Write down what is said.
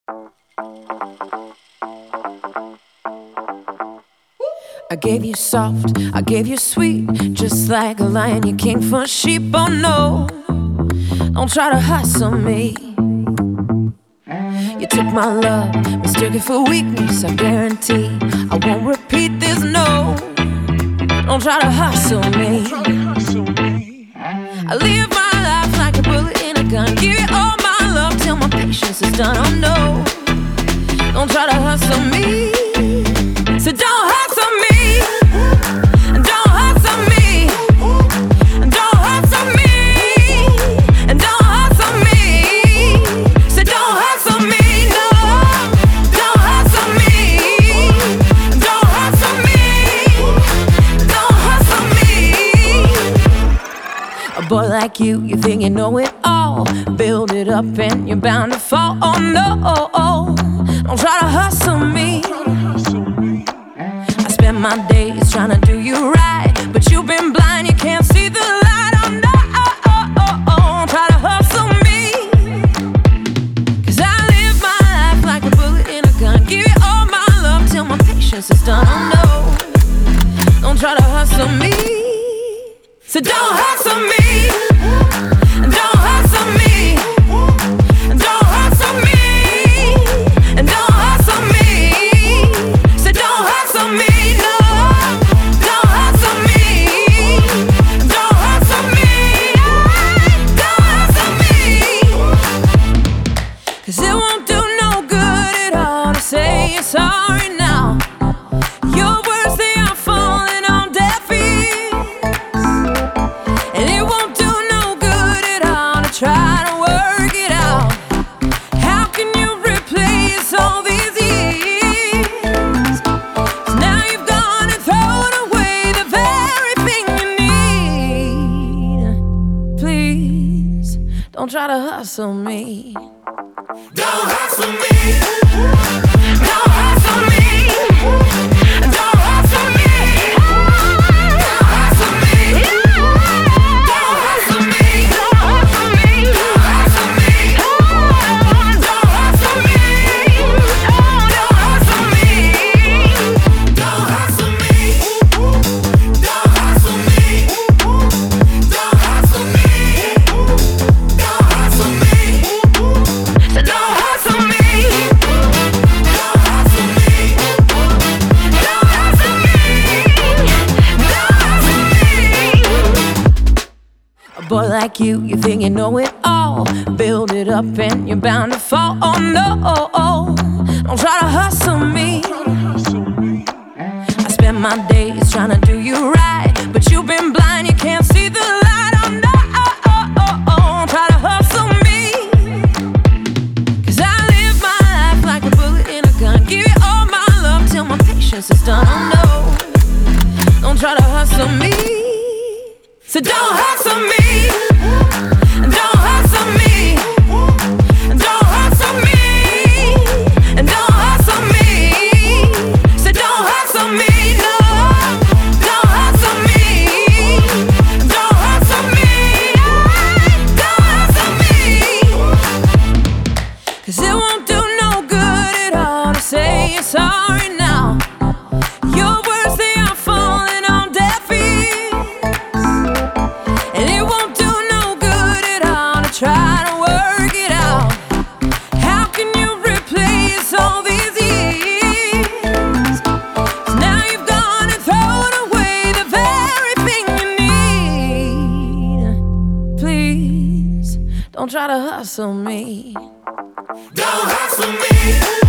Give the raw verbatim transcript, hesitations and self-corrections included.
I gave you soft, I gave you sweet, just like a lion, you came for sheep. Oh no, don't try to hustle me. You took my love, mistook it for weakness. I guarantee I won't repeat this. No, don't try to hustle me. I live my life like a bullet in a gun. Give you all my love till my patience is done. Oh no, don't try to hustle me. So don't hustle me. Don't hustle me. Don't hustle me. Don't hustle me. So don't hustle me. No, don't hustle me. Don't hustle me. Don't hustle me. A boy like you, you think you know it all. Build it up and you're bound to fall. Oh no, don't try to hustle me. I spend my days trying to do you right, but you've been blind, you can't see the light. Oh no, don't try to hustle me. Cause I live my life like a bullet in a gun. Give you all my love till my patience is done. Oh no, don't try to hustle me. So don't hustle me. Don't hustle me. Don't hustle me. Don't hustle me. So don't hustle me. No, don't hustle me. Don't hustle me. Don't hustle me. Cause it won't do no good at all to say you're sorry now. Your words, they are falling on deaf ears. And it won't do no good at all to try to work it out. How can you replace all these years? 'Cause now you've gone and thrown away the very thing you need. Please, don't try to hustle me. Don't hustle me. Don't hustle me. Don't hustle me. Don't hustle me. Don't hustle me. Don't hustle me. Don't hustle me. Don't hustle me. Don't hustle me. Don't hustle me. Don't hustle me. Don't hustle me. Don't hustle me. So don't hustle me. Don't hustle me. Don't hustle me. Don't hustle me. A boy like you, you think you know it all. Build it up and you're bound to fall. Oh no, don't try to hustle me. I spend my days trying to do you right, but you've been blind, you can't see the light. Oh no, don't try to hustle me. Cause I live my life like a bullet in a gun. Give you all my love till my patience is done. Oh no, don't try to hustle me. So don't hustle me. Don't hustle me. Don't hustle me. Don't hustle me. So don't hustle me. No, don't hustle me. Don't hustle me. Don't hustle me. Cause it won't do no good at all to say you're sorry now. Your words, they are falling on deaf ears. And it won't do no good at all to try to work it out. How can you replace all these years? 'Cause now you've gone and thrown away the very thing you need. Please, don't try to hustle me. Don't hustle me.